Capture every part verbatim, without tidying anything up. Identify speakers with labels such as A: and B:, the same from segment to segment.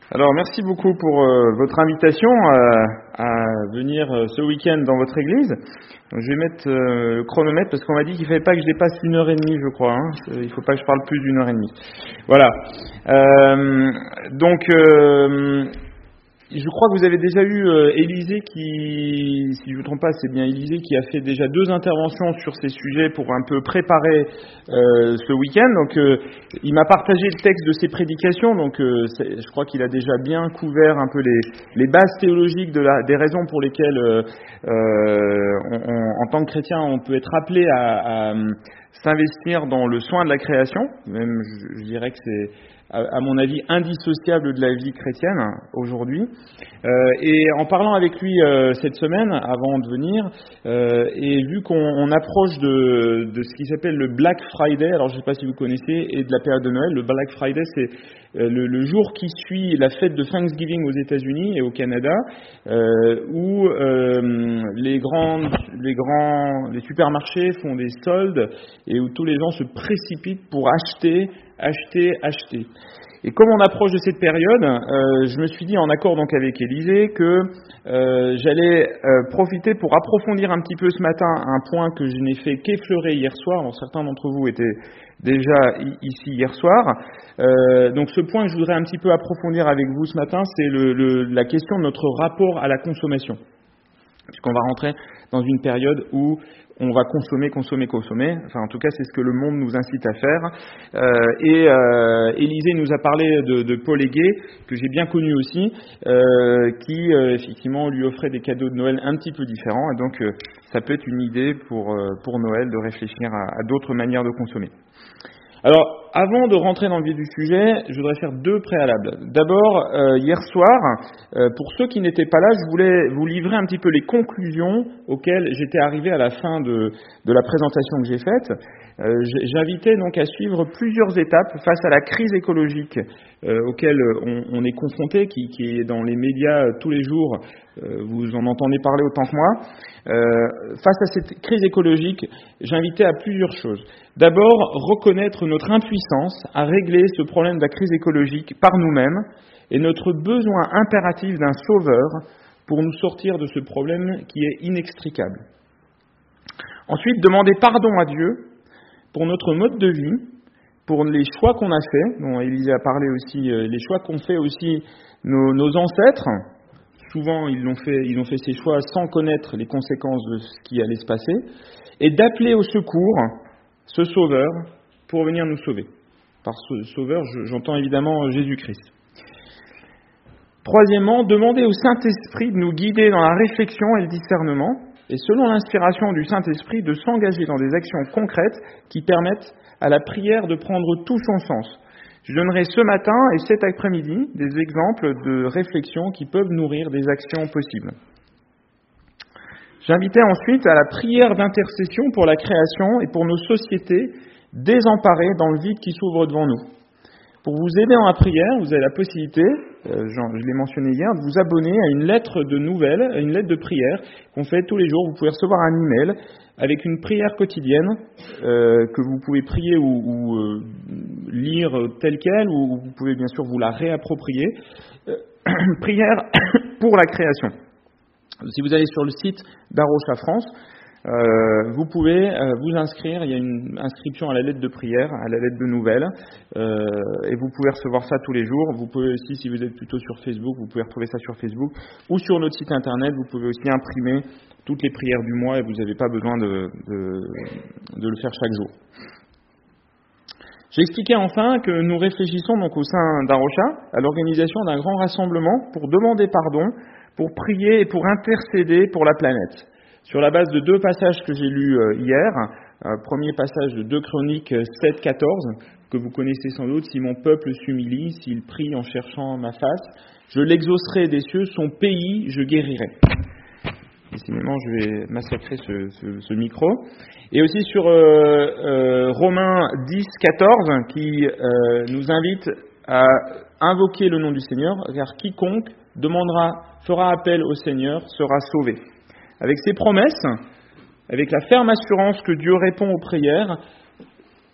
A: Alors, merci beaucoup pour euh, votre invitation à, à venir euh, ce week-end dans votre église. Donc, je vais mettre euh, le chronomètre parce qu'on m'a dit qu'il ne fallait pas que je dépasse une heure et demie, je crois. Hein. Il ne faut pas que je parle plus d'une heure et demie. Voilà. Euh, donc, euh, je crois que vous avez déjà eu euh, Élisée qui, si je ne me trompe pas, c'est bien Élisée qui a fait déjà deux interventions sur ces sujets pour un peu préparer euh, ce week-end. Donc, euh, il m'a partagé le texte de ses prédications. Donc, euh, je crois qu'il a déjà bien couvert un peu les, les bases théologiques de la, des raisons pour lesquelles, euh, euh, on, on, en tant que chrétien, on peut être appelé à, à s'investir dans le soin de la création. Même, je, je dirais que c'est, à mon avis, indissociable de la vie chrétienne aujourd'hui. Euh, et en parlant avec lui euh, cette semaine, avant de venir, euh, et vu qu'on on approche de, de ce qui s'appelle le Black Friday, alors je ne sais pas si vous connaissez, et de la période de Noël, le Black Friday, c'est euh, le, le jour qui suit la fête de Thanksgiving aux États-Unis et au Canada, euh, où euh, les grands, les grands, les supermarchés font des soldes et où tous les gens se précipitent pour acheter acheter, acheter. Et comme on approche de cette période, euh, je me suis dit, en accord donc avec Élisée, que euh, j'allais euh, profiter pour approfondir un petit peu ce matin un point que je n'ai fait qu'effleurer hier soir. Alors, certains d'entre vous étaient déjà ici hier soir. Euh, donc ce point que je voudrais un petit peu approfondir avec vous ce matin, c'est le, le, la question de notre rapport à la consommation. Puisqu'on va rentrer dans une période où on va consommer, consommer, consommer. Enfin, en tout cas, c'est ce que le monde nous incite à faire. Euh, et euh, Élisée nous a parlé de, de Paul Aiguet, que j'ai bien connu aussi, euh, qui, euh, effectivement, lui offrait des cadeaux de Noël un petit peu différents. Et donc, euh, ça peut être une idée pour, euh, pour Noël de réfléchir à, à d'autres manières de consommer. Alors, avant de rentrer dans le vif du sujet, je voudrais faire deux préalables. D'abord, euh, hier soir, euh, pour ceux qui n'étaient pas là, je voulais vous livrer un petit peu les conclusions auxquelles j'étais arrivé à la fin de, de la présentation que j'ai faite. Euh, j'invitais donc à suivre plusieurs étapes face à la crise écologique euh, auquel on, on est confronté, qui, qui est dans les médias euh, tous les jours. Euh, vous en entendez parler autant que moi. Euh, face à cette crise écologique, j'invitais à plusieurs choses. D'abord, reconnaître notre impuissance à régler ce problème de la crise écologique par nous-mêmes et notre besoin impératif d'un sauveur pour nous sortir de ce problème qui est inextricable. Ensuite, demander pardon à Dieu pour notre mode de vie, pour les choix qu'on a faits, dont Élisée a parlé aussi, les choix qu'ont fait aussi nos, nos ancêtres. Souvent, ils ont, fait, ils ont fait ces choix sans connaître les conséquences de ce qui allait se passer, et d'appeler au secours ce sauveur pour venir nous sauver. Par ce sauveur, j'entends évidemment Jésus-Christ. Troisièmement, demander au Saint-Esprit de nous guider dans la réflexion et le discernement, et selon l'inspiration du Saint-Esprit, de s'engager dans des actions concrètes qui permettent à la prière de prendre tout son sens. Je donnerai ce matin et cet après-midi des exemples de réflexions qui peuvent nourrir des actions possibles. J'invitais ensuite à la prière d'intercession pour la création et pour nos sociétés désemparées dans le vide qui s'ouvre devant nous. Pour vous aider dans la prière, vous avez la possibilité, euh, je l'ai mentionné hier, de vous abonner à une lettre de nouvelles, à une lettre de prière qu'on fait tous les jours. Vous pouvez recevoir un email avec une prière quotidienne euh, que vous pouvez prier ou, ou euh, lire telle qu'elle, ou vous pouvez bien sûr vous la réapproprier. Euh, prière pour la création. Si vous allez sur le site d'Arocha France, Euh, vous pouvez euh, vous inscrire, il y a une inscription à la lettre de prière, à la lettre de nouvelles, euh, et vous pouvez recevoir ça tous les jours. Vous pouvez aussi, si vous êtes plutôt sur Facebook, vous pouvez retrouver ça sur Facebook, ou sur notre site internet, vous pouvez aussi imprimer toutes les prières du mois et vous n'avez pas besoin de, de, de le faire chaque jour. J'ai expliqué enfin que nous réfléchissons donc au sein d'Arocha à l'organisation d'un grand rassemblement pour demander pardon, pour prier et pour intercéder pour la planète. Sur la base de deux passages que j'ai lus hier, euh, premier passage de deux Chroniques sept quatorze, que vous connaissez sans doute, « Si mon peuple s'humilie, s'il prie en cherchant ma face, je l'exaucerai des cieux, son pays je guérirai. » Décidément, je vais massacrer ce, ce, ce micro. Et aussi sur euh, euh, Romains dix quatorze, qui euh, nous invite à invoquer le nom du Seigneur, car quiconque demandera, fera appel au Seigneur sera sauvé. Avec ces promesses, avec la ferme assurance que Dieu répond aux prières,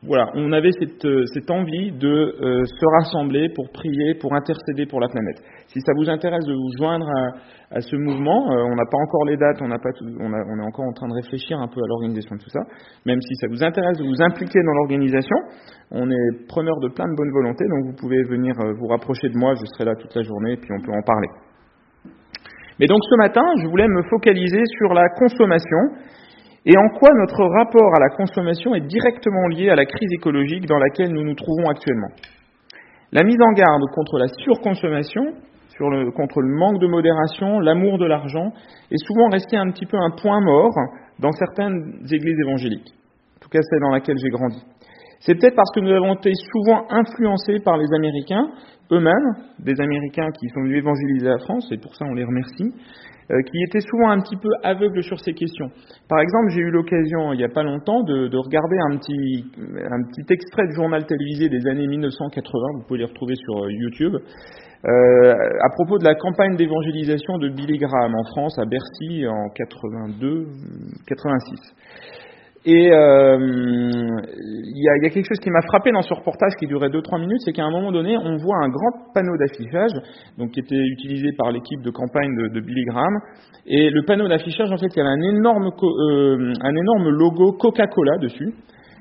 A: voilà, on avait cette, cette envie de euh, se rassembler pour prier, pour intercéder pour la planète. Si ça vous intéresse de vous joindre à, à ce mouvement, euh, on n'a pas encore les dates, on, n'a pas tout, on, a, on est encore en train de réfléchir un peu à l'organisation de tout ça. Même si ça vous intéresse de vous impliquer dans l'organisation, on est preneur de plein de bonne volonté, donc vous pouvez venir euh, vous rapprocher de moi, je serai là toute la journée, et puis on peut en parler. Mais donc ce matin, je voulais me focaliser sur la consommation, et en quoi notre rapport à la consommation est directement lié à la crise écologique dans laquelle nous nous trouvons actuellement. La mise en garde contre la surconsommation, sur le, contre le manque de modération, l'amour de l'argent, est souvent resté un petit peu un point mort dans certaines églises évangéliques. En tout cas, celle dans laquelle j'ai grandi. C'est peut-être parce que nous avons été souvent influencés par les Américains eux-mêmes, des Américains qui sont venus évangéliser la France, et pour ça on les remercie, Euh, qui étaient souvent un petit peu aveugles sur ces questions. Par exemple, j'ai eu l'occasion, il n'y a pas longtemps, de, de regarder un petit, un petit extrait de journal télévisé des années mille neuf cent quatre-vingts, vous pouvez les retrouver sur YouTube, euh, à propos de la campagne d'évangélisation de Billy Graham en France, à Bercy, en quatre-vingt-deux quatre-vingt-six. Et euh, il y, y a quelque chose qui m'a frappé dans ce reportage qui durait deux trois minutes, c'est qu'à un moment donné, on voit un grand panneau d'affichage, donc qui était utilisé par l'équipe de campagne de, de Billy Graham. Et le panneau d'affichage, en fait, il y avait un énorme, euh, un énorme logo Coca-Cola dessus.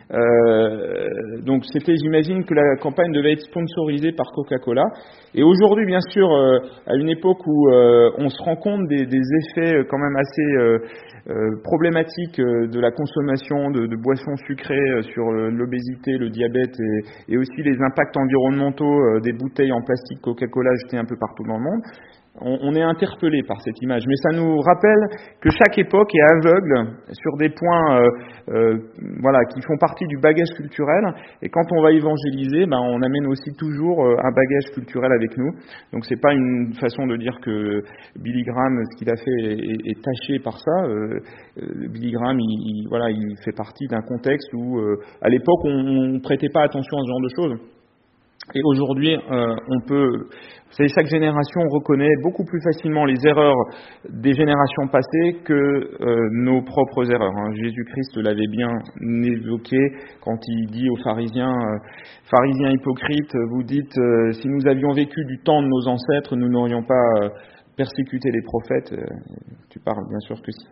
A: Euh, donc c'était, j'imagine que la campagne devait être sponsorisée par Coca-Cola. Et aujourd'hui, bien sûr, euh, à une époque où euh, on se rend compte des, des effets quand même assez euh, euh, problématiques euh, de la consommation de, de boissons sucrées euh, sur euh, l'obésité, le diabète et, et aussi les impacts environnementaux euh, des bouteilles en plastique Coca-Cola jetées un peu partout dans le monde. On, on est interpellé par cette image, mais ça nous rappelle que chaque époque est aveugle sur des points euh, euh, voilà, qui font partie du bagage culturel, et quand on va évangéliser, ben, on amène aussi toujours euh, un bagage culturel avec nous. Donc c'est pas une façon de dire que Billy Graham, ce qu'il a fait est, est taché par ça. Euh, euh, Billy Graham, il, il, voilà, il fait partie d'un contexte où euh, à l'époque on ne prêtait pas attention à ce genre de choses. Et aujourd'hui, euh, on peut, vous savez, chaque génération reconnaît beaucoup plus facilement les erreurs des générations passées que euh, nos propres erreurs. Hein. Jésus-Christ l'avait bien évoqué quand il dit aux pharisiens, euh, pharisiens hypocrites, vous dites, euh, si nous avions vécu du temps de nos ancêtres, nous n'aurions pas euh, persécuté les prophètes. Euh, tu parles bien sûr que si.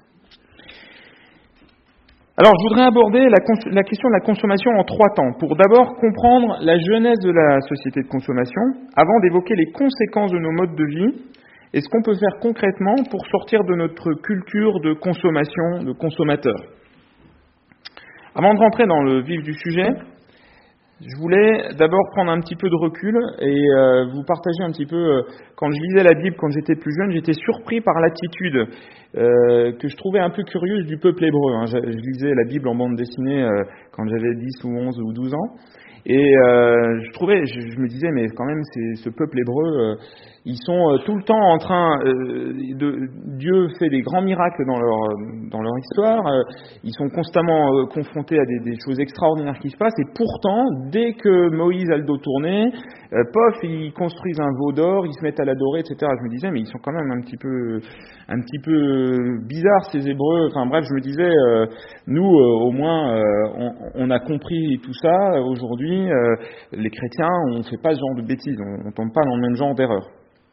A: Alors, je voudrais aborder la, cons- la question de la consommation en trois temps. Pour d'abord comprendre la genèse de la société de consommation, avant d'évoquer les conséquences de nos modes de vie, et ce qu'on peut faire concrètement pour sortir de notre culture de consommation, de consommateur. Avant de rentrer dans le vif du sujet, je voulais d'abord prendre un petit peu de recul et euh, vous partager un petit peu, euh, quand je lisais la Bible quand j'étais plus jeune, j'étais surpris par l'attitude euh, que je trouvais un peu curieuse du peuple hébreu. Hein. Je, je lisais la Bible en bande dessinée euh, quand j'avais dix ou onze ou douze ans. Et euh, je trouvais, je, je me disais, mais quand même, c'est, ce peuple hébreu, euh, ils sont euh, tout le temps en train euh, de, Dieu fait des grands miracles dans leur dans leur histoire. Euh, ils sont constamment euh, confrontés à des, des choses extraordinaires qui se passent. Et pourtant, dès que Moïse a le dos tourné, euh, pof, ils construisent un veau d'or, ils se mettent à l'adorer, et cetera. Je me disais, mais ils sont quand même un petit peu un petit peu bizarres ces Hébreux. Enfin bref, je me disais, euh, nous, euh, au moins, euh, on, on a compris tout ça aujourd'hui. Euh, les chrétiens, on ne fait pas ce genre de bêtises, on ne tombe pas dans le même genre d'erreur.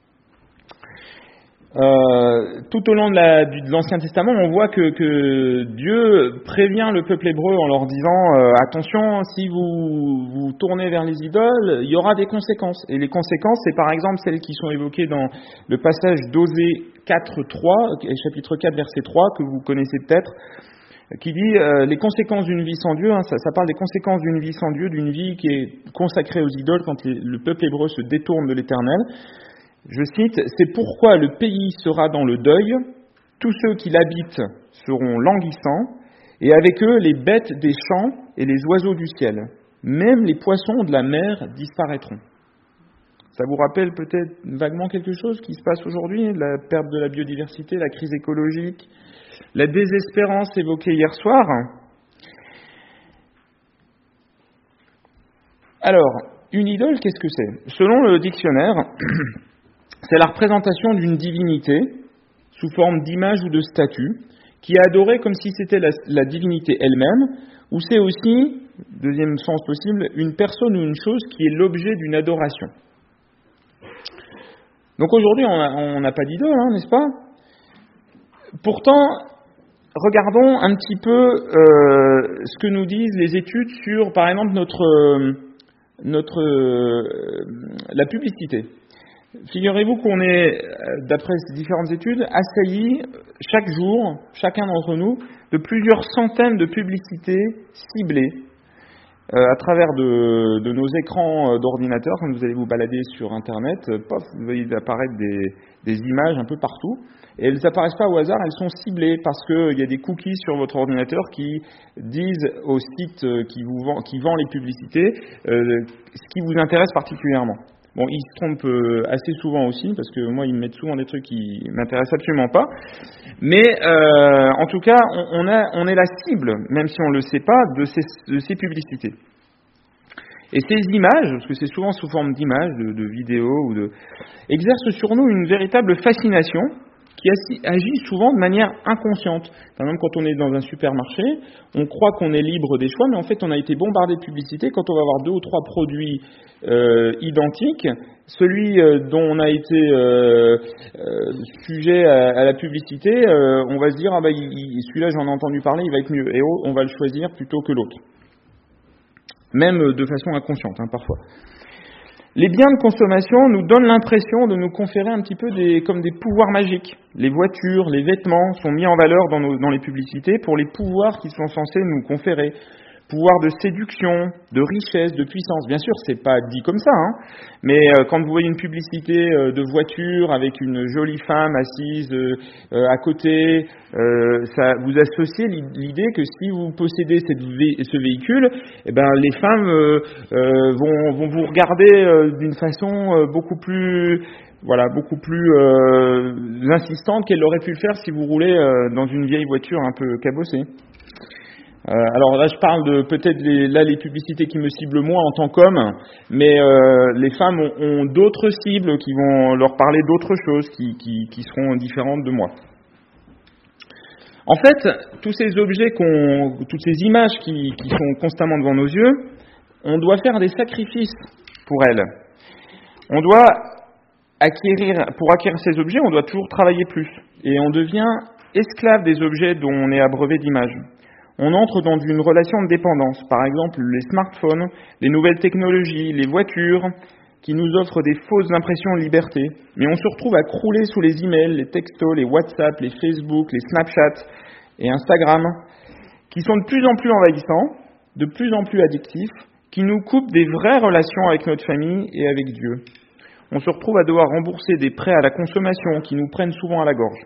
A: Euh, tout au long de, la, du, de l'Ancien Testament, on voit que, que Dieu prévient le peuple hébreu en leur disant euh, attention, si vous vous tournez vers les idoles, il y aura des conséquences. Et les conséquences, c'est par exemple celles qui sont évoquées dans le passage d'Osée quatre trois, chapitre quatre, verset trois, que vous connaissez peut-être, qui dit euh, les conséquences d'une vie sans Dieu. Hein, ça, ça parle des conséquences d'une vie sans Dieu, d'une vie qui est consacrée aux idoles quand les, le peuple hébreu se détourne de l'Éternel. Je cite, « C'est pourquoi le pays sera dans le deuil, tous ceux qui l'habitent seront languissants, et avec eux les bêtes des champs et les oiseaux du ciel. Même les poissons de la mer disparaîtront. » Ça vous rappelle peut-être vaguement quelque chose qui se passe aujourd'hui, la perte de la biodiversité, la crise écologique, la désespérance évoquée hier soir. Alors, une idole, qu'est-ce que c'est ? Selon le dictionnaire, c'est la représentation d'une divinité sous forme d'image ou de statue qui est adorée comme si c'était la, la divinité elle-même, ou c'est aussi Deuxième sens possible, une personne ou une chose qui est l'objet d'une adoration. Donc aujourd'hui, on n'a pas d'idole, hein, n'est-ce pas? Pourtant, regardons un petit peu euh, ce que nous disent les études sur, par exemple, notre, euh, notre, euh, la publicité. Figurez-vous qu'on est, d'après ces différentes études, assaillis chaque jour, chacun d'entre nous, de plusieurs centaines de publicités ciblées euh, à travers de, de nos écrans d'ordinateur. Quand vous allez vous balader sur Internet, pof, vous voyez apparaître des, des images un peu partout. Et elles n'apparaissent pas au hasard, elles sont ciblées parce qu'il y a des cookies sur votre ordinateur qui disent au site qui, vous vend, qui vend les publicités euh, ce qui vous intéresse particulièrement. Bon, ils se trompent euh, assez souvent aussi, parce que moi, ils me mettent souvent des trucs qui m'intéressent absolument pas. Mais euh, en tout cas, on, on, a, on est la cible, même si on ne le sait pas, de ces, de ces publicités. Et ces images, parce que c'est souvent sous forme d'images, de, de vidéos, ou de, exercent sur nous une véritable fascination qui agit souvent de manière inconsciente. Par exemple, quand on est dans un supermarché, on croit qu'on est libre des choix, mais en fait, on a été bombardé de publicité. Quand on va avoir deux ou trois produits euh, identiques, celui euh, dont on a été euh, euh, sujet à, à la publicité, euh, on va se dire, ah bah, il, il, celui-là, j'en ai entendu parler, il va être mieux. Et oh, on va le choisir plutôt que l'autre. Même de façon inconsciente, hein, parfois. Les biens de consommation nous donnent l'impression de nous conférer un petit peu des, comme des pouvoirs magiques. Les voitures, les vêtements sont mis en valeur dans, nos, dans les publicités pour les pouvoirs qui sont censés nous conférer. Pouvoir de séduction, de richesse, de puissance. Bien sûr, c'est pas dit comme ça, hein, mais euh, quand vous voyez une publicité euh, de voiture avec une jolie femme assise euh, euh, à côté, euh, ça, vous associez l'idée que si vous possédez cette vé- ce véhicule, eh ben, les femmes euh, euh, vont, vont vous regarder euh, d'une façon euh, beaucoup plus... Voilà, beaucoup plus euh, insistante qu'elle aurait pu le faire si vous roulez euh, dans une vieille voiture un peu cabossée. Euh, alors là, je parle de peut-être les, là les publicités qui me ciblent moi en tant qu'homme, mais euh, les femmes ont, ont d'autres cibles qui vont leur parler d'autres choses qui, qui, qui seront différentes de moi. En fait, tous ces objets, qu'on, toutes ces images qui, qui sont constamment devant nos yeux, on doit faire des sacrifices pour elles. On doit acquérir, pour acquérir ces objets, on doit toujours travailler plus, et on devient esclave des objets dont on est abreuvé d'images. On entre dans une relation de dépendance. Par exemple, les smartphones, les nouvelles technologies, les voitures, qui nous offrent des fausses impressions de liberté. Mais on se retrouve à crouler sous les emails, les textos, les WhatsApp, les Facebook, les Snapchat et Instagram, qui sont de plus en plus envahissants, de plus en plus addictifs, qui nous coupent des vraies relations avec notre famille et avec Dieu. On se retrouve à devoir rembourser des prêts à la consommation qui nous prennent souvent à la gorge.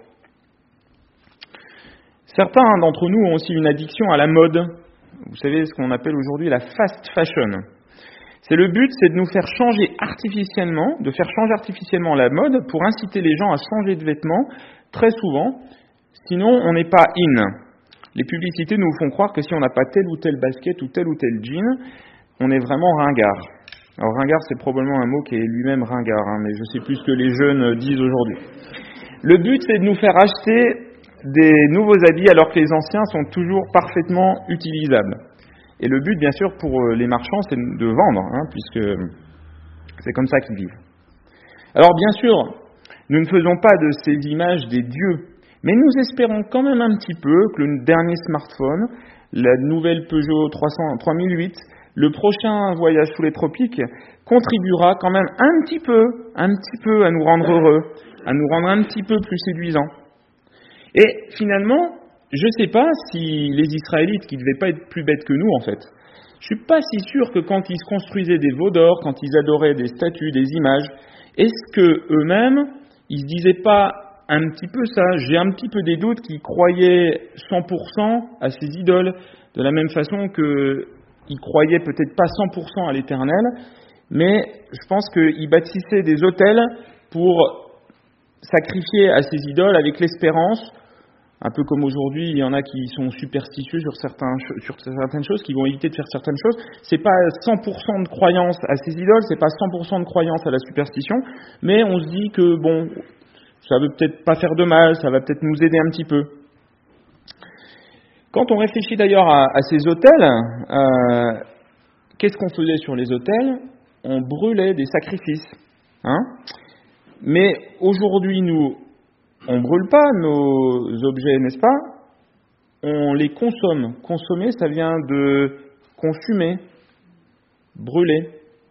A: Certains d'entre nous ont aussi une addiction à la mode. Vous savez ce qu'on appelle aujourd'hui la fast fashion. C'est le but, c'est de nous faire changer artificiellement, de faire changer artificiellement la mode pour inciter les gens à changer de vêtements très souvent. Sinon, on n'est pas in. Les publicités nous font croire que si on n'a pas tel ou tel basket ou tel ou tel jean, on est vraiment ringard. Alors ringard, c'est probablement un mot qui est lui-même ringard, hein, mais je sais plus ce que les jeunes disent aujourd'hui. Le but, c'est de nous faire acheter des nouveaux habits alors que les anciens sont toujours parfaitement utilisables. Et le but, bien sûr, pour les marchands, c'est de vendre, hein, puisque c'est comme ça qu'ils vivent. Alors, bien sûr, nous ne faisons pas de ces images des dieux, mais nous espérons quand même un petit peu que le dernier smartphone, la nouvelle Peugeot trois mille huit, le prochain voyage sous les tropiques, contribuera quand même un petit peu, un petit peu à nous rendre heureux, à nous rendre un petit peu plus séduisants. Et finalement, je ne sais pas si les Israélites, qui ne devaient pas être plus bêtes que nous en fait, je ne suis pas si sûr que quand ils se construisaient des veaux d'or, quand ils adoraient des statues, des images, est-ce qu'eux-mêmes, ils ne se disaient pas un petit peu ça? J'ai un petit peu des doutes qu'ils croyaient cent pour cent à ces idoles, de la même façon qu'ils croyaient peut-être pas cent pour cent à l'Éternel, mais je pense qu'ils bâtissaient des autels pour sacrifier à ces idoles avec l'espérance. Un peu comme aujourd'hui, il y en a qui sont superstitieux sur, certains, sur certaines choses, qui vont éviter de faire certaines choses. C'est pas cent pour cent de croyance à ces idoles, c'est pas cent pour cent de croyance à la superstition, mais on se dit que bon, ça va peut-être pas faire de mal, ça va peut-être nous aider un petit peu. Quand on réfléchit d'ailleurs à, à ces autels, euh, qu'est-ce qu'on faisait sur les autels? On brûlait des sacrifices. Hein? Mais aujourd'hui, nous, on ne brûle pas nos objets, n'est-ce pas? On les consomme. Consommer, ça vient de consumer, brûler.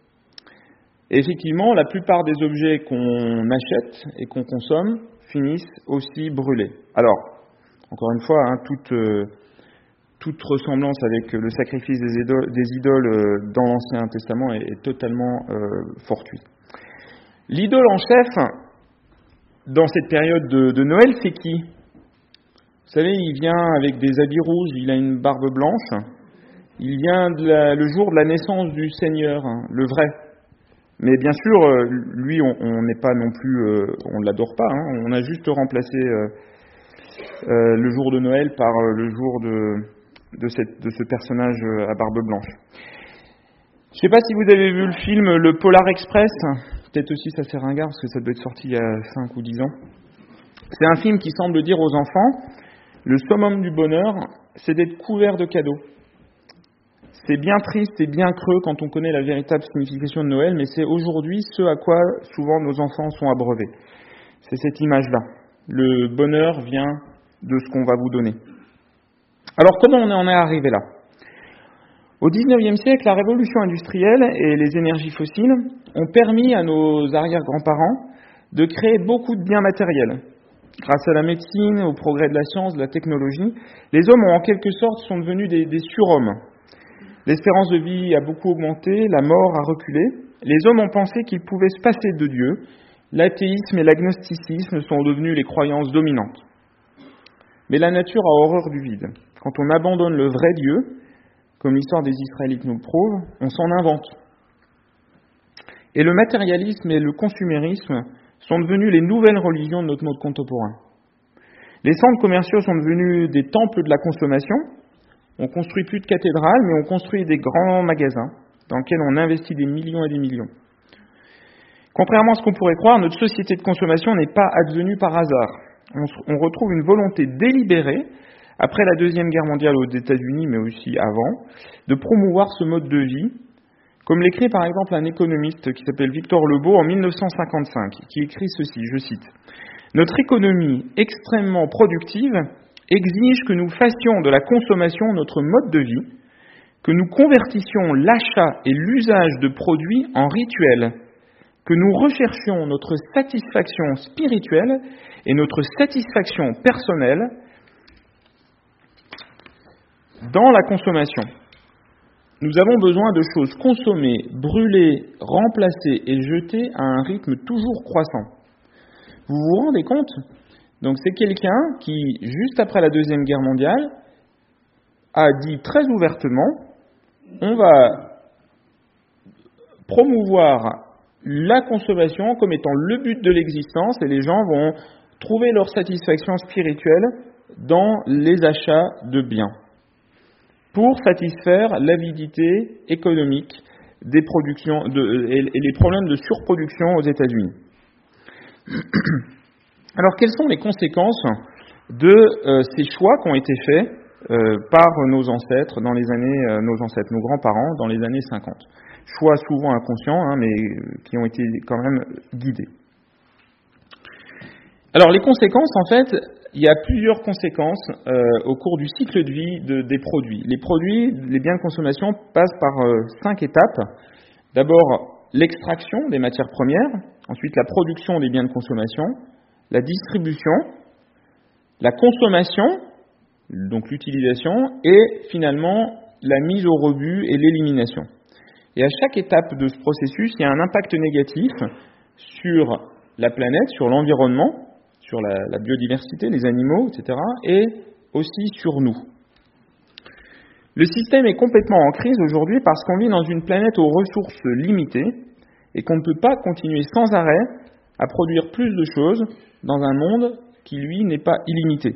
A: Et effectivement, la plupart des objets qu'on achète et qu'on consomme finissent aussi brûlés. Alors, encore une fois, hein, toute, euh, toute ressemblance avec le sacrifice des idoles, des idoles euh, dans l'Ancien Testament est, est totalement euh, fortuite. L'idole en chef, dans cette période de, de Noël, c'est qui? Vous savez, il vient avec des habits rouges, il a une barbe blanche, il vient de la, le jour de la naissance du Seigneur, hein, le vrai. Mais bien sûr, lui, on n'est pas non plus, euh, on ne l'adore pas, hein, on a juste remplacé euh, euh, le jour de Noël par euh, le jour de, de, cette, de ce personnage à barbe blanche. Je ne sais pas si vous avez vu le film Le Polar Express, peut-être aussi ça fait ringard parce que ça doit être sorti il y a cinq ou dix ans. C'est un film qui semble dire aux enfants, le summum du bonheur, c'est d'être couvert de cadeaux. C'est bien triste et bien creux quand on connaît la véritable signification de Noël, mais c'est aujourd'hui ce à quoi souvent nos enfants sont abreuvés. C'est cette image-là. Le bonheur vient de ce qu'on va vous donner. Alors comment on en est arrivé là? Au dix-neuvième siècle, la révolution industrielle et les énergies fossiles ont permis à nos arrière-grands-parents de créer beaucoup de biens matériels. Grâce à la médecine, au progrès de la science, de la technologie, les hommes ont en quelque sorte sont devenus des, des surhommes. L'espérance de vie a beaucoup augmenté, la mort a reculé. Les hommes ont pensé qu'ils pouvaient se passer de Dieu. L'athéisme et l'agnosticisme sont devenus les croyances dominantes. Mais la nature a horreur du vide. Quand on abandonne le vrai Dieu, comme l'histoire des Israélites nous le prouve, on s'en invente. Et le matérialisme et le consumérisme sont devenus les nouvelles religions de notre monde contemporain. Les centres commerciaux sont devenus des temples de la consommation. On construit plus de cathédrales, mais on construit des grands magasins dans lesquels on investit des millions et des millions. Contrairement à ce qu'on pourrait croire, notre société de consommation n'est pas advenue par hasard. On, on retrouve une volonté délibérée, après la Deuxième Guerre mondiale aux États-Unis, mais aussi avant, de promouvoir ce mode de vie, comme l'écrit par exemple un économiste qui s'appelle Victor Lebeau en mille neuf cent cinquante-cinq, qui écrit ceci, je cite, « Notre économie extrêmement productive exige que nous fassions de la consommation notre mode de vie, que nous convertissions l'achat et l'usage de produits en rituels, que nous recherchions notre satisfaction spirituelle et notre satisfaction personnelle dans la consommation. Nous avons besoin de choses consommées, brûlées, remplacées et jetées à un rythme toujours croissant. » Vous vous rendez compte ? Donc c'est quelqu'un qui, juste après la Deuxième Guerre mondiale, a dit très ouvertement, on va promouvoir la consommation comme étant le but de l'existence et les gens vont trouver leur satisfaction spirituelle dans les achats de biens pour satisfaire l'avidité économique des productions de, et, et les problèmes de surproduction aux États-Unis. Alors, quelles sont les conséquences de euh, ces choix qui ont été faits euh, par nos ancêtres dans les années, euh, nos ancêtres, nos grands-parents dans les années cinquante? Choix souvent inconscients, hein, mais qui ont été quand même guidés. Alors, les conséquences, en fait, il y a plusieurs conséquences euh, au cours du cycle de vie de, des produits. Les produits, les biens de consommation passent par euh, cinq étapes. D'abord, l'extraction des matières premières, ensuite la production des biens de consommation, la distribution, la consommation, donc l'utilisation, et finalement la mise au rebut et l'élimination. Et à chaque étape de ce processus, il y a un impact négatif sur la planète, sur l'environnement, sur la, la biodiversité, les animaux, et cetera, et aussi sur nous. Le système est complètement en crise aujourd'hui parce qu'on vit dans une planète aux ressources limitées et qu'on ne peut pas continuer sans arrêt à produire plus de choses dans un monde qui, lui, n'est pas illimité.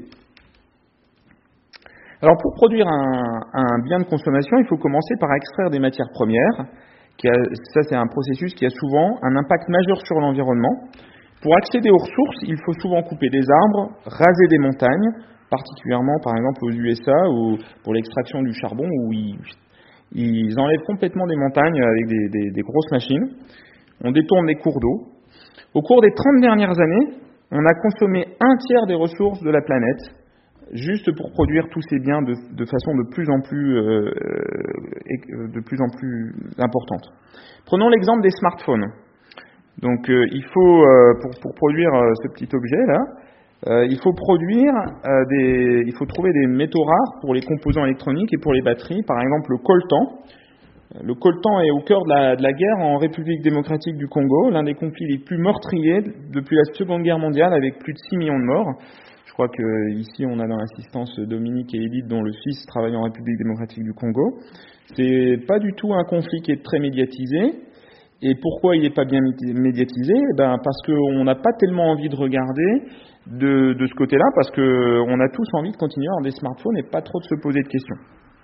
A: Alors, pour produire un, un bien de consommation, il faut commencer par extraire des matières premières. Qui a, ça, c'est un processus qui a souvent un impact majeur sur l'environnement. Pour accéder aux ressources, il faut souvent couper des arbres, raser des montagnes, particulièrement par exemple aux U S A où, pour l'extraction du charbon, où ils, ils enlèvent complètement des montagnes avec des, des, des grosses machines. On détourne les cours d'eau. Au cours des trente dernières années, on a consommé un tiers des ressources de la planète juste pour produire tous ces biens de, de façon de plus en plus, euh, de plus en plus importante. Prenons l'exemple des smartphones. Donc, euh, il faut euh, pour, pour produire euh, ce petit objet là, euh, il faut produire euh, des, il faut trouver des métaux rares pour les composants électroniques et pour les batteries. Par exemple, le coltan. Le coltan est au cœur de la, de la guerre en République démocratique du Congo, l'un des conflits les plus meurtriers depuis la Seconde Guerre mondiale, avec plus de six millions de morts. Je crois qu'ici, on a dans l'assistance Dominique et Edith, dont le fils travaille en République démocratique du Congo. C'est pas du tout un conflit qui est très médiatisé. Et pourquoi il n'est pas bien médiatisé ? Eh ben parce qu'on n'a pas tellement envie de regarder de, de ce côté-là, parce qu'on a tous envie de continuer à avoir des smartphones et pas trop de se poser de questions.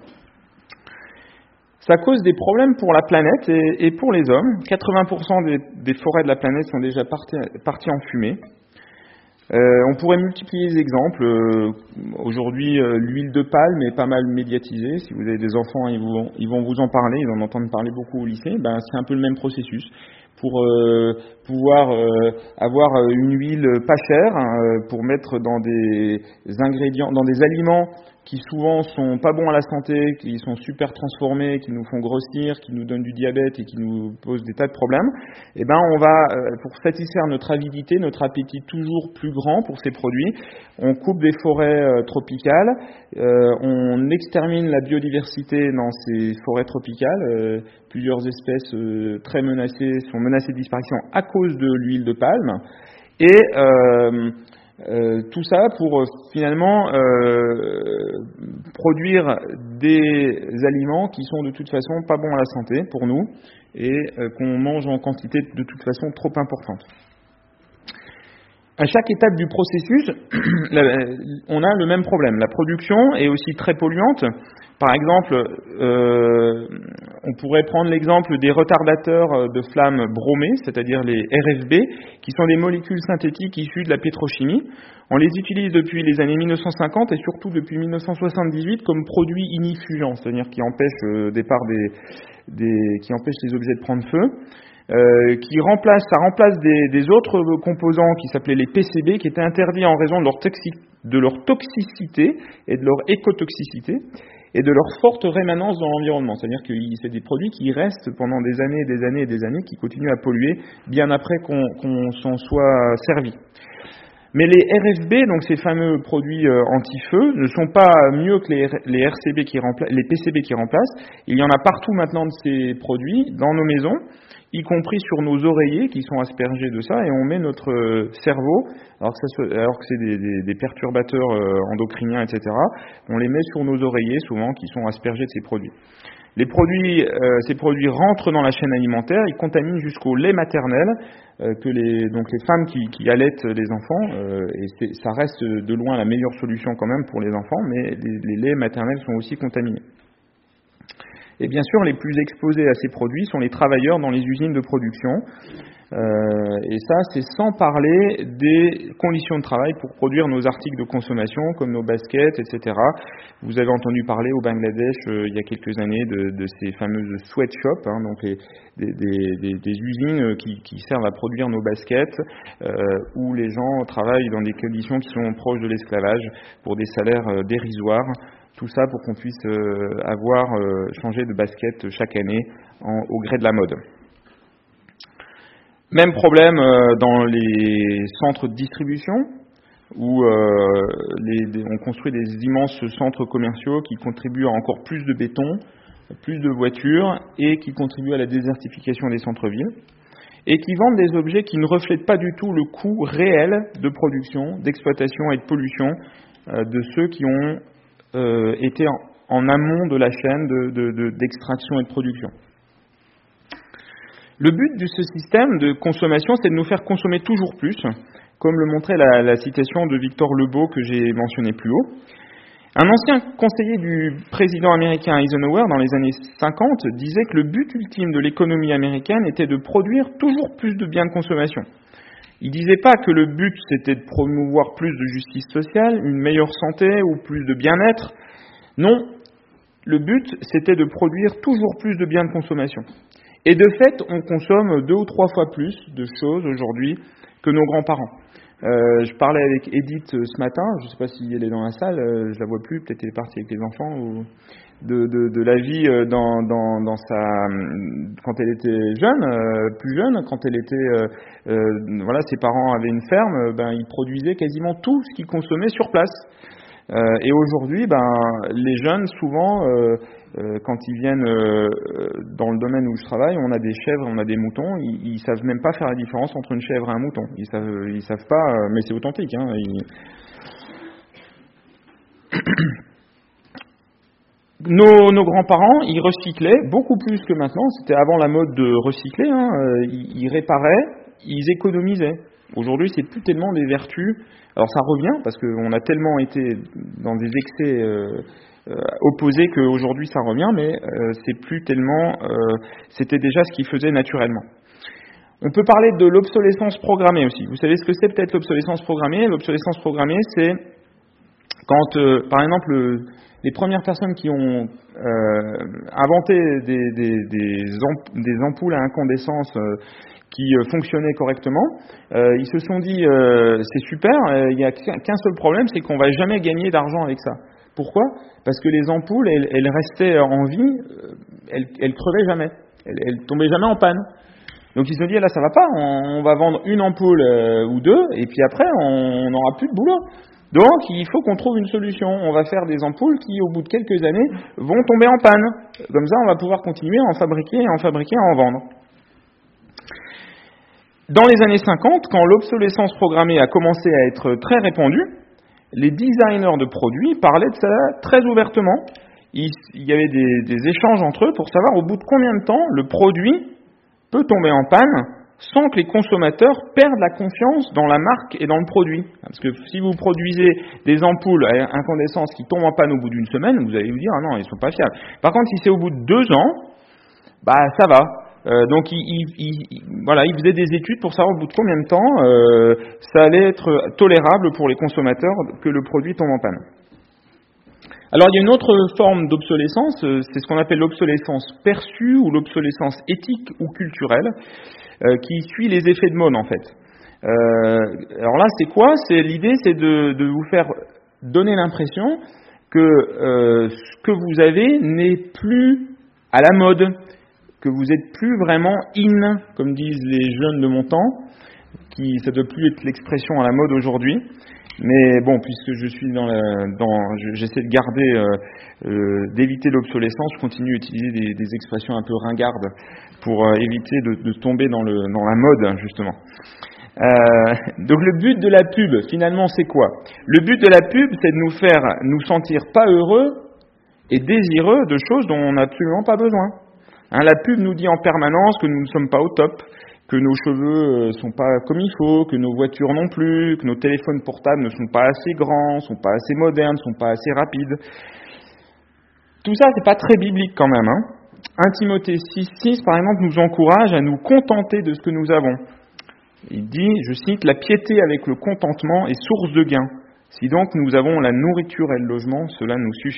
A: Ça cause des problèmes pour la planète et, et pour les hommes. quatre-vingts pour cent des, des forêts de la planète sont déjà parties, parties en fumée. Euh, on pourrait multiplier les exemples. Euh, aujourd'hui, euh, l'huile de palme est pas mal médiatisée. Si vous avez des enfants, ils, vous, ils vont vous en parler, ils en entendent parler beaucoup au lycée. Ben, c'est un peu le même processus. Pour euh, pouvoir euh, avoir une huile pas chère, hein, pour mettre dans des ingrédients, dans des aliments qui souvent sont pas bons à la santé, qui sont super transformés, qui nous font grossir, qui nous donnent du diabète et qui nous posent des tas de problèmes, eh ben on va, euh, pour satisfaire notre avidité, notre appétit toujours plus grand pour ces produits, on coupe des forêts euh, tropicales, euh, on extermine la biodiversité dans ces forêts tropicales, euh, plusieurs espèces euh, très menacées sont menacées de disparition à cause de l'huile de palme, et euh, Euh, tout ça pour euh, finalement euh, produire des aliments qui sont de toute façon pas bons à la santé pour nous et euh, qu'on mange en quantité de toute façon trop importante. À chaque étape du processus, on a le même problème. La production est aussi très polluante. Par exemple, euh, on pourrait prendre l'exemple des retardateurs de flammes bromées, c'est-à-dire les R F B, qui sont des molécules synthétiques issues de la pétrochimie. On les utilise depuis les années mille neuf cent cinquante et surtout depuis mille neuf cent soixante-dix-huit comme produits ignifugeants, c'est-à-dire qui empêchent le départ des, des, qui empêchent les objets de prendre feu. Euh, qui remplace, ça remplace des, des autres composants qui s'appelaient les P C B, qui étaient interdits en raison de leur, toxi- de leur toxicité et de leur écotoxicité et de leur forte rémanence dans l'environnement. C'est-à-dire que c'est des produits qui restent pendant des années et des années et des années, qui continuent à polluer bien après qu'on, qu'on s'en soit servi. Mais les R F B, donc ces fameux produits euh, anti-feu, ne sont pas mieux que les, les R C B qui rempla- les P C B qui remplacent. Il y en a partout maintenant de ces produits dans nos maisons, y compris sur nos oreillers qui sont aspergés de ça, et on met notre cerveau, alors que, ça se, alors que c'est des, des, des perturbateurs euh, endocriniens, et cetera, on les met sur nos oreillers souvent qui sont aspergés de ces produits. Les produits, euh, ces produits rentrent dans la chaîne alimentaire, ils contaminent jusqu'au lait maternel, euh, que les, donc les femmes qui, qui allaitent les enfants, euh, et c'est, ça reste de loin la meilleure solution quand même pour les enfants, mais les, les laits maternels sont aussi contaminés. Et bien sûr, les plus exposés à ces produits sont les travailleurs dans les usines de production. Euh, et ça, c'est sans parler des conditions de travail pour produire nos articles de consommation, comme nos baskets, et cetera. Vous avez entendu parler au Bangladesh, euh, il y a quelques années, de, de ces fameuses sweatshops, hein, donc les, des, des, des, des usines qui, qui servent à produire nos baskets, euh, où les gens travaillent dans des conditions qui sont proches de l'esclavage, pour des salaires euh, dérisoires. Tout ça pour qu'on puisse euh, avoir euh, changé de basket chaque année en, au gré de la mode. Même problème euh, dans les centres de distribution, où euh, les, des, on construit des immenses centres commerciaux qui contribuent à encore plus de béton, plus de voitures, et qui contribuent à la désertification des centres-villes, et qui vendent des objets qui ne reflètent pas du tout le coût réel de production, d'exploitation et de pollution euh, de ceux qui ont Euh, était en, en amont de la chaîne de, de, de, d'extraction et de production. Le but de ce système de consommation, c'est de nous faire consommer toujours plus, comme le montrait la, la citation de Victor Lebeau que j'ai mentionnée plus haut. Un ancien conseiller du président américain Eisenhower dans les années cinquante disait que le but ultime de l'économie américaine était de produire toujours plus de biens de consommation. Il disait pas que le but c'était de promouvoir plus de justice sociale, une meilleure santé ou plus de bien-être. Non, le but c'était de produire toujours plus de biens de consommation. Et de fait, on consomme deux ou trois fois plus de choses aujourd'hui que nos grands-parents. Euh, je parlais avec Edith ce matin, je ne sais pas si elle est dans la salle, euh, je la vois plus, peut-être elle est partie avec les enfants, ou de, de, de la vie dans, dans, dans sa, quand elle était jeune, euh, plus jeune, quand elle était, euh, euh, voilà, ses parents avaient une ferme, ben ils produisaient quasiment tout ce qu'ils consommaient sur place. Euh, et aujourd'hui, ben les jeunes souvent, euh, euh, quand ils viennent euh, dans le domaine où je travaille, on a des chèvres, on a des moutons, ils, ils savent même pas faire la différence entre une chèvre et un mouton. Ils savent, ils savent pas, euh, mais c'est authentique. Hein, ils... Nos, nos grands-parents, ils recyclaient beaucoup plus que maintenant. C'était avant la mode de recycler. Hein. Ils, ils réparaient, ils économisaient. Aujourd'hui, c'est plus tellement des vertus. Alors ça revient parce qu'on a tellement été dans des excès euh, euh, opposés qu'aujourd'hui ça revient, mais euh, c'est plus tellement. Euh, c'était déjà ce qu'ils faisaient naturellement. On peut parler de l'obsolescence programmée aussi. Vous savez ce que c'est peut-être l'obsolescence programmée ? L'obsolescence programmée, c'est quand, euh, par exemple, le, les premières personnes qui ont euh, inventé des, des, des, amp- des ampoules à incandescence euh, qui euh, fonctionnaient correctement, euh, ils se sont dit euh, c'est super, il n'y a qu'un seul problème, c'est qu'on ne va jamais gagner d'argent avec ça. Pourquoi ? Parce que les ampoules, elles, elles restaient en vie, elles, elles crevaient jamais, elles, elles tombaient jamais en panne. Donc ils se sont dit là ça va pas, on, on va vendre une ampoule euh, ou deux, et puis après on n'aura plus de boulot. Donc, il faut qu'on trouve une solution. On va faire des ampoules qui, au bout de quelques années, vont tomber en panne. Comme ça, on va pouvoir continuer à en fabriquer, à en fabriquer, à en vendre. Dans les années cinquante, quand l'obsolescence programmée a commencé à être très répandue, les designers de produits parlaient de ça très ouvertement. Il y avait des, des échanges entre eux pour savoir au bout de combien de temps le produit peut tomber en panne sans que les consommateurs perdent la confiance dans la marque et dans le produit. Parce que si vous produisez des ampoules à incandescence qui tombent en panne au bout d'une semaine, vous allez vous dire « Ah non, ils ne sont pas fiables ». Par contre, si c'est au bout de deux ans, bah ça va. Euh, donc, il, il, il, voilà, ils faisaient des études pour savoir au bout de combien de temps euh, ça allait être tolérable pour les consommateurs que le produit tombe en panne. Alors, il y a une autre forme d'obsolescence, c'est ce qu'on appelle l'obsolescence perçue ou l'obsolescence éthique ou culturelle, euh, qui suit les effets de mode en fait. Euh, alors là, c'est quoi ? C'est l'idée, c'est de, de vous faire donner l'impression que euh, ce que vous avez n'est plus à la mode, que vous n'êtes plus vraiment in, comme disent les jeunes de mon temps, qui ça ne doit plus être l'expression à la mode aujourd'hui. Mais bon, puisque je suis dans, la, dans j'essaie de garder, euh, euh, d'éviter l'obsolescence, je continue à utiliser des, des expressions un peu ringardes pour euh, éviter de, de tomber dans, le, dans la mode, justement. Euh, donc le but de la pub, finalement, c'est quoi ? Le but de la pub, c'est de nous faire nous sentir pas heureux et désireux de choses dont on n'a absolument pas besoin. Hein, la pub nous dit en permanence que nous ne sommes pas au top, que nos cheveux ne sont pas comme il faut, que nos voitures non plus, que nos téléphones portables ne sont pas assez grands, ne sont pas assez modernes, ne sont pas assez rapides. Tout ça, c'est pas très biblique quand même. Hein. un Timothée six six, par exemple, nous encourage à nous contenter de ce que nous avons. Il dit, je cite, « La piété avec le contentement est source de gain. Si donc nous avons la nourriture et le logement, cela nous suffira. »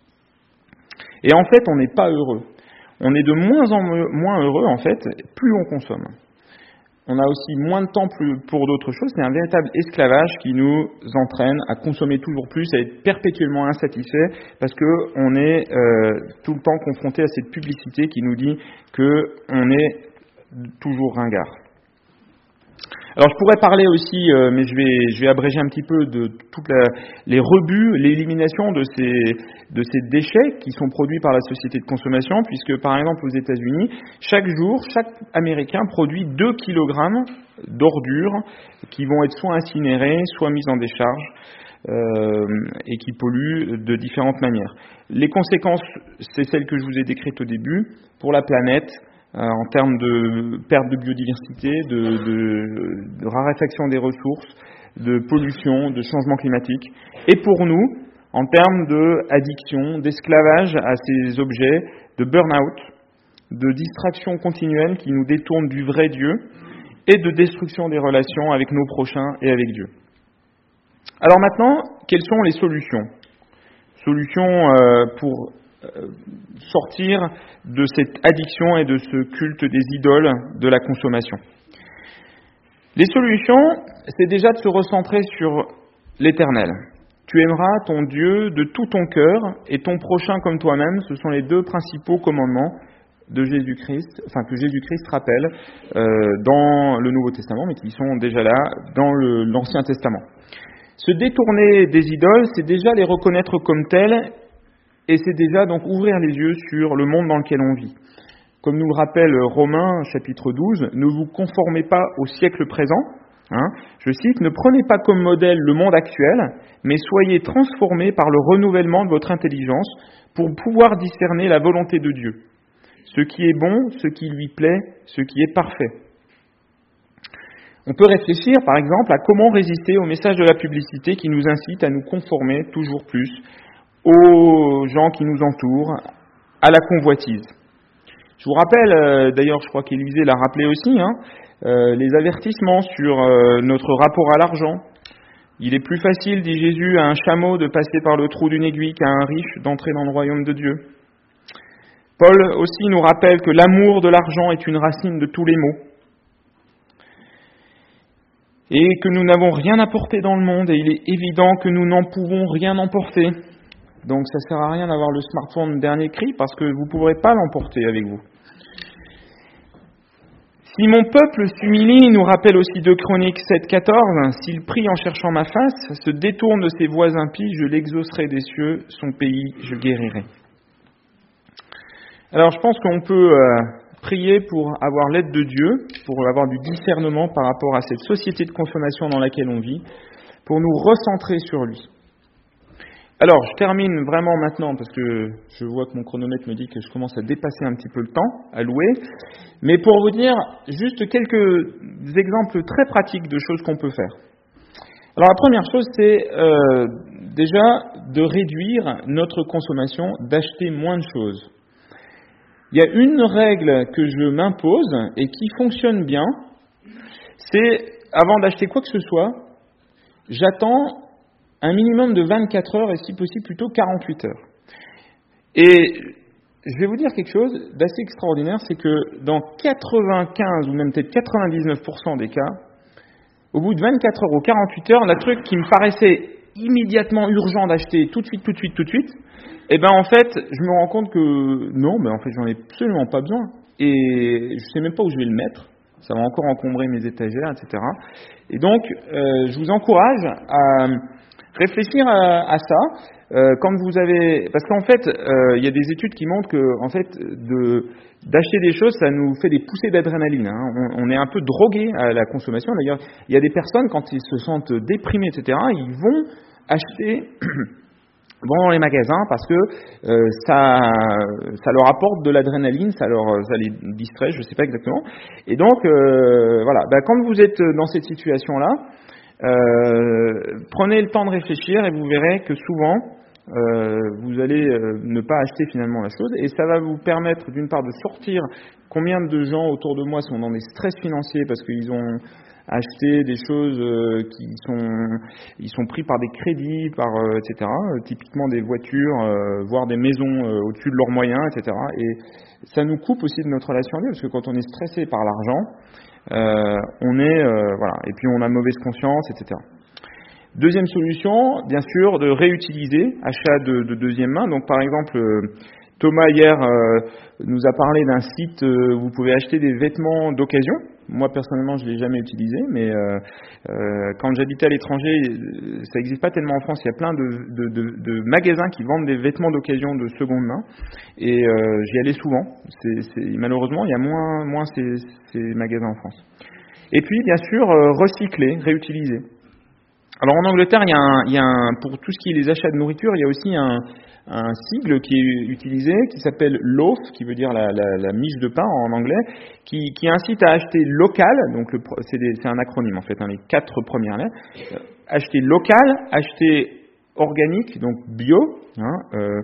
A: Et en fait, on n'est pas heureux. On est de moins en moins heureux, en fait, plus on consomme. On a aussi moins de temps pour d'autres choses. C'est un véritable esclavage qui nous entraîne à consommer toujours plus, à être perpétuellement insatisfait, parce qu'on est euh, tout le temps confronté à cette publicité qui nous dit qu'on est toujours ringard. Alors je pourrais parler aussi, euh, mais je vais, je vais abréger un petit peu de toutes les rebuts, l'élimination de ces, de ces déchets qui sont produits par la société de consommation, puisque par exemple aux États-Unis, chaque jour, chaque Américain produit deux kilogrammes d'ordures qui vont être soit incinérées, soit mises en décharge, euh, et qui polluent de différentes manières. Les conséquences, c'est celles que je vous ai décrites au début, pour la planète, en termes de perte de biodiversité, de, de, de raréfaction des ressources, de pollution, de changement climatique. Et pour nous, en termes d'addiction, d'esclavage à ces objets, de burn-out, de distraction continuelle qui nous détourne du vrai Dieu et de destruction des relations avec nos prochains et avec Dieu. Alors maintenant, quelles sont les solutions ? Solutions euh, pour euh, sortir de cette addiction et de ce culte des idoles de la consommation. Les solutions, c'est déjà de se recentrer sur l'Éternel. Tu aimeras ton Dieu de tout ton cœur et ton prochain comme toi-même. Ce sont les deux principaux commandements de Jésus-Christ, enfin que Jésus-Christ rappelle euh, dans le Nouveau Testament, mais qui sont déjà là dans le, l'Ancien Testament. Se détourner des idoles, c'est déjà les reconnaître comme tels, et c'est déjà donc ouvrir les yeux sur le monde dans lequel on vit. Comme nous le rappelle Romains chapitre douze, ne vous conformez pas au siècle présent, hein, je cite, ne prenez pas comme modèle le monde actuel, mais soyez transformés par le renouvellement de votre intelligence pour pouvoir discerner la volonté de Dieu, ce qui est bon, ce qui lui plaît, ce qui est parfait. On peut réfléchir, par exemple, à comment résister au message de la publicité qui nous incite à nous conformer toujours plus aux gens qui nous entourent, à la convoitise. Je vous rappelle, euh, d'ailleurs, je crois qu'Élisée l'a rappelé aussi, hein, euh, les avertissements sur euh, notre rapport à l'argent. Il est plus facile, dit Jésus, à un chameau de passer par le trou d'une aiguille qu'à un riche d'entrer dans le royaume de Dieu. Paul aussi nous rappelle que l'amour de l'argent est une racine de tous les maux et que nous n'avons rien apporté dans le monde et il est évident que nous n'en pouvons rien emporter. Donc ça ne sert à rien d'avoir le smartphone dernier cri parce que vous ne pourrez pas l'emporter avec vous. Si mon peuple s'humilie, nous rappelle aussi deux Chroniques sept quatorze, s'il prie en cherchant ma face, se détourne de ses voies impies, je l'exaucerai des cieux, son pays je guérirai. Alors je pense qu'on peut euh, prier pour avoir l'aide de Dieu, pour avoir du discernement par rapport à cette société de consommation dans laquelle on vit, pour nous recentrer sur lui. Alors, je termine vraiment maintenant, parce que je vois que mon chronomètre me dit que je commence à dépasser un petit peu le temps alloué, mais pour vous dire juste quelques exemples très pratiques de choses qu'on peut faire. Alors, la première chose, c'est euh, déjà de réduire notre consommation, d'acheter moins de choses. Il y a une règle que je m'impose et qui fonctionne bien, c'est, avant d'acheter quoi que ce soit, j'attends un minimum de vingt-quatre heures et si possible plutôt quarante-huit heures. Et je vais vous dire quelque chose d'assez extraordinaire, c'est que dans quatre-vingt-quinze ou même peut-être quatre-vingt-dix-neuf pour cent des cas, au bout de vingt-quatre heures ou quarante-huit heures, le truc qui me paraissait immédiatement urgent d'acheter tout de suite, tout de suite, tout de suite, eh ben en fait, je me rends compte que non, mais en fait, j'en ai absolument pas besoin. Et je sais même pas où je vais le mettre. Ça va encore encombrer mes étagères, et cetera. Et donc, euh, je vous encourage à réfléchir à, à ça euh, quand vous avez, parce qu'en fait, euh, il y a des études qui montrent que en fait, de d'acheter des choses, ça nous fait des poussées d'adrénaline. Hein. On, on est un peu drogué à la consommation. D'ailleurs, il y a des personnes quand ils se sentent déprimés, et cetera, ils vont acheter vont dans les magasins parce que euh, ça, ça leur apporte de l'adrénaline, ça leur, ça les distrait, je ne sais pas exactement. Et donc, euh, voilà, ben, quand vous êtes dans cette situation-là, euh, prenez le temps de réfléchir et vous verrez que souvent, euh, vous allez euh, ne pas acheter finalement la chose et ça va vous permettre d'une part de sortir. Combien de gens autour de moi sont dans des stress financiers parce qu'ils ont acheter des choses euh, qui sont ils sont pris par des crédits, par euh, et cetera. Euh, typiquement des voitures, euh, voire des maisons euh, au-dessus de leurs moyens, et cetera. Et ça nous coupe aussi de notre relation à Dieu, parce que quand on est stressé par l'argent, euh, on est euh, voilà, et puis on a mauvaise conscience, et cetera. Deuxième solution, bien sûr, de réutiliser, achat de, de deuxième main. Donc par exemple, euh, Thomas hier euh, nous a parlé d'un site euh, où vous pouvez acheter des vêtements d'occasion. Moi, personnellement, je ne l'ai jamais utilisé, mais euh, euh, quand j'habitais à l'étranger, ça n'existe pas tellement en France. Il y a plein de, de, de, de magasins qui vendent des vêtements d'occasion de seconde main, et euh, j'y allais souvent. C'est, c'est, malheureusement, il y a moins, moins ces, ces magasins en France. Et puis, bien sûr, euh, recycler, réutiliser. Alors, en Angleterre, il y a un, il y a un, pour tout ce qui est les achats de nourriture, il y a aussi un, un sigle qui est utilisé, qui s'appelle loaf, qui veut dire la, la, la miche de pain en anglais, qui, qui incite à acheter local, donc le, c'est, des, c'est un acronyme en fait, hein, les quatre premières lettres, euh, acheter local, acheter organique, donc bio, hein, euh,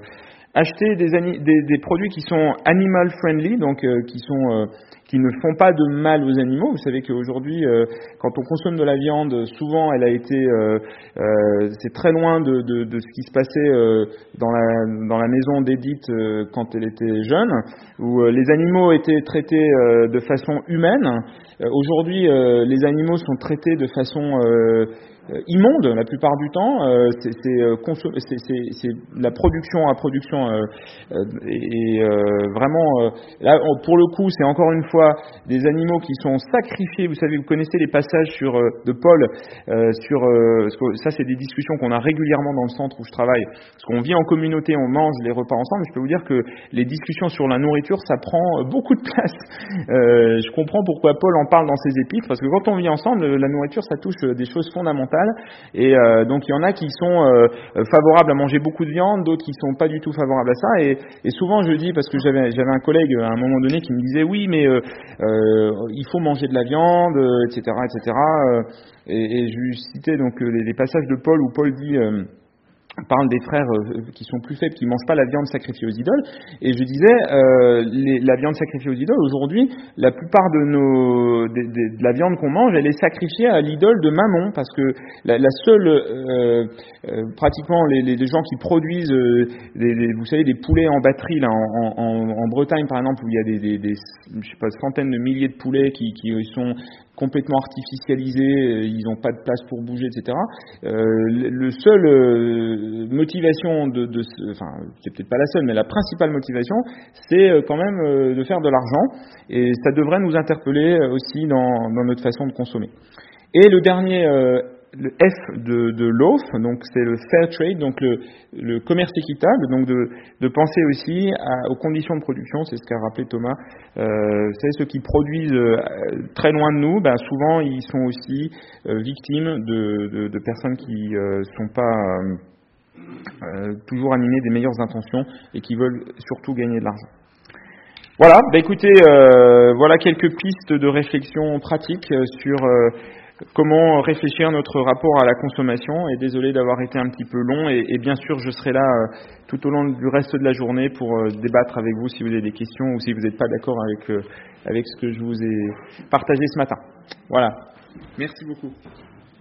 A: acheter des, ani- des, des produits qui sont animal friendly, donc euh, qui sont euh, qui ne font pas de mal aux animaux. Vous savez qu'aujourd'hui, euh, quand on consomme de la viande, souvent elle a été, euh, euh, c'est très loin de, de, de ce qui se passait euh, dans la dans la maison d'Edith euh, quand elle était jeune, où euh, les animaux étaient traités euh, de façon humaine. Euh, aujourd'hui, euh, les animaux sont traités de façon euh, euh, immonde la plupart du temps. Euh, c'est, c'est, euh, conso- c'est, c'est, c'est la production à production euh, euh, et euh, vraiment euh, là on- pour le coup c'est encore une fois des animaux qui sont sacrifiés. Vous savez, vous connaissez les passages sur euh, de Paul euh, sur euh, parce que ça c'est des discussions qu'on a régulièrement dans le centre où je travaille, parce qu'on vit en communauté, on mange les repas ensemble. Je peux vous dire que les discussions sur la nourriture ça prend beaucoup de place. Euh, je comprends pourquoi Paul en parle dans ses épîtres, parce que quand on vit ensemble, la nourriture ça touche des choses fondamentales. Et euh, donc il y en a qui sont euh, favorables à manger beaucoup de viande, d'autres qui sont pas du tout favorables à ça. Et, et souvent je dis, parce que j'avais j'avais un collègue à un moment donné qui me disait oui mais euh, euh, il faut manger de la viande, euh, et cetera, et cetera. Euh, et, et je lui citais donc les, les passages de Paul où Paul dit euh, parle des frères euh, qui sont plus faibles, qui mangent pas la viande sacrifiée aux idoles. Et je disais, euh, les, la viande sacrifiée aux idoles, aujourd'hui, la plupart de nos, de, de, de la viande qu'on mange, elle est sacrifiée à l'idole de Mammon, parce que la, la seule, euh, euh, pratiquement les, les, les gens qui produisent, euh, des, des, vous savez, des poulets en batterie là, en, en, en Bretagne par exemple, où il y a des, des, des je sais pas, centaines de milliers de poulets qui, qui sont complètement artificialisés, ils n'ont pas de place pour bouger, et cetera. Euh, le seul euh, motivation de, de, enfin c'est peut-être pas la seule, mais la principale motivation, c'est euh, quand même euh, de faire de l'argent, et ça devrait nous interpeller aussi dans, dans notre façon de consommer. Et le dernier, euh, le F de, de l'O F, donc c'est le fair trade, donc le, le commerce équitable, donc de, de penser aussi à, aux conditions de production, c'est ce qu'a rappelé Thomas. Euh, vous savez, ceux qui produisent euh, très loin de nous, ben souvent ils sont aussi euh, victimes de, de, de personnes qui euh, sont pas euh, euh, toujours animées des meilleures intentions et qui veulent surtout gagner de l'argent. Voilà, bah écoutez, euh, voilà quelques pistes de réflexion pratique sur euh, comment réfléchir notre rapport à la consommation. Et désolé d'avoir été un petit peu long, et, et bien sûr je serai là euh, tout au long du reste de la journée pour euh, débattre avec vous si vous avez des questions ou si vous n'êtes pas d'accord avec, euh, avec ce que je vous ai partagé ce matin. Voilà, merci beaucoup.